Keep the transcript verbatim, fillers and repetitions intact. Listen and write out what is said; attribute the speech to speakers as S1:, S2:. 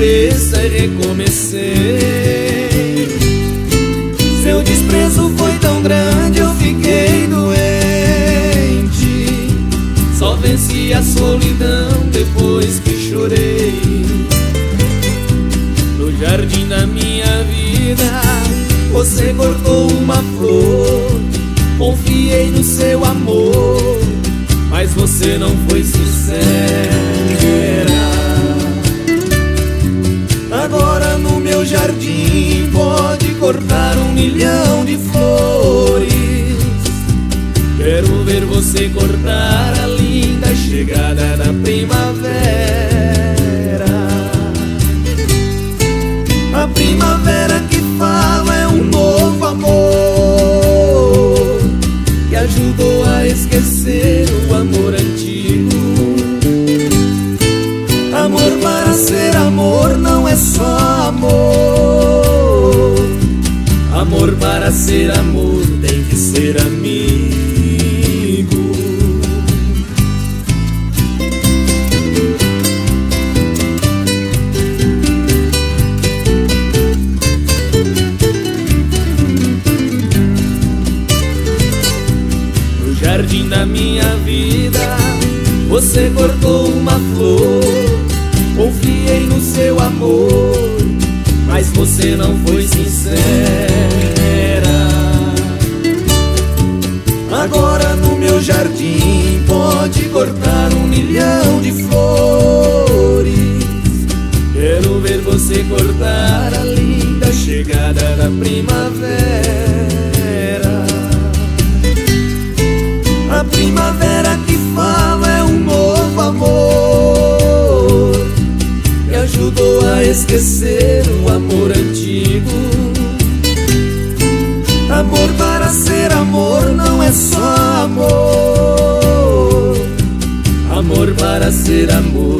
S1: cabeça e recomecei. Seu desprezo foi tão grande, eu fiquei doente. Só venci a solidão depois que chorei. No jardim da minha vida você cortou uma flor. Confiei no seu amor, mas você não foi sincera. Agora no meu jardim pode cortar um milhão de flores. Quero ver você cortar a linda chegada da primavera. A primavera que fala é um novo amor, que ajudou a esquecer o amor antigo. Amor para ser amor não é só amor. Amor para ser amor tem que ser amigo. No jardim da minha vida você cortou uma flor. Confiei no seu amor, mas você não foi sincera. Agora no meu jardim pode cortar um milhão de flores. Quero ver você cortar a linda chegada da primavera. A primavera que fala é um novo amor, que ajudou a esquecer o amor antigo. Amor para ser amor não é só amor. Amor para ser amor